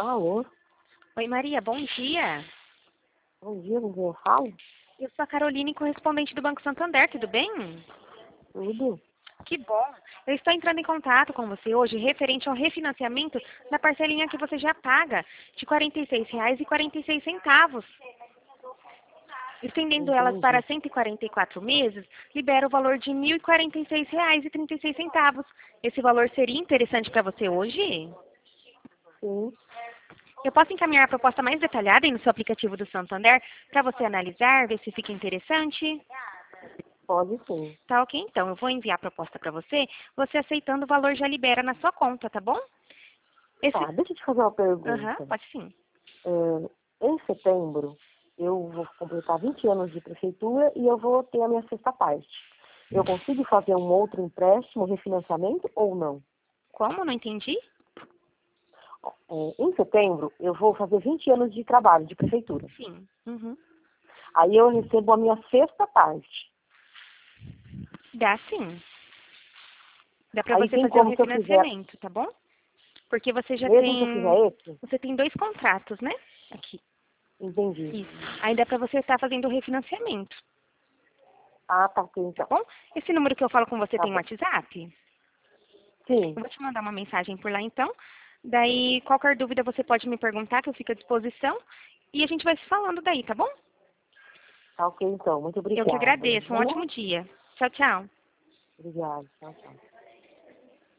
Alô? Oi, Maria, bom dia. Bom dia, com quem eu falo? Eu sou a Caroline, correspondente do Banco Santander, tudo bem? Tudo? Que bom. Eu estou entrando em contato com você hoje referente ao refinanciamento da parcelinha que você já paga, de R$ 46,46. Estendendo elas Entendi. para 144 meses, libera o valor de R$ 1.046,36. Esse valor seria interessante para você hoje? Sim, Eu posso encaminhar a proposta mais detalhada aí no seu aplicativo do Santander para você analisar, ver se fica interessante? pode sim. Tá ok, então. Eu vou enviar a proposta para você. Você aceitando o valor já libera na sua conta, tá bom? Esse... Tá, deixa eu te fazer uma Aham, pergunta. pode sim. Em setembro, eu vou completar 20 anos de prefeitura e eu vou ter a minha sexta parte. Eu consigo fazer um outro empréstimo, refinanciamento ou não? Como? Não entendi? Em setembro, eu vou fazer 20 anos de trabalho de prefeitura. Sim. Uhum. Aí eu recebo a minha sexta parte. Dá sim. Dá para Aí você tem fazer o como se eu fizer, refinanciamento, tá bom? Porque você já mesmo se eu fizer tem... esse? Você tem 2 contratos, né? Aqui. Entendi. Isso. Aí dá para você estar fazendo o refinanciamento, Ah, tá ok tá então. bom? Esse número que eu falo com você Tá tem bom. WhatsApp? Sim, Eu vou te mandar uma mensagem por lá então. Daí, qualquer dúvida você pode me perguntar, que eu fico à disposição. E a gente vai se falando daí, tá bom? tá ok então. Muito Eu que obrigada. agradeço. Um ótimo dia. Tchau, tchau. Obrigada. Tchau, tchau.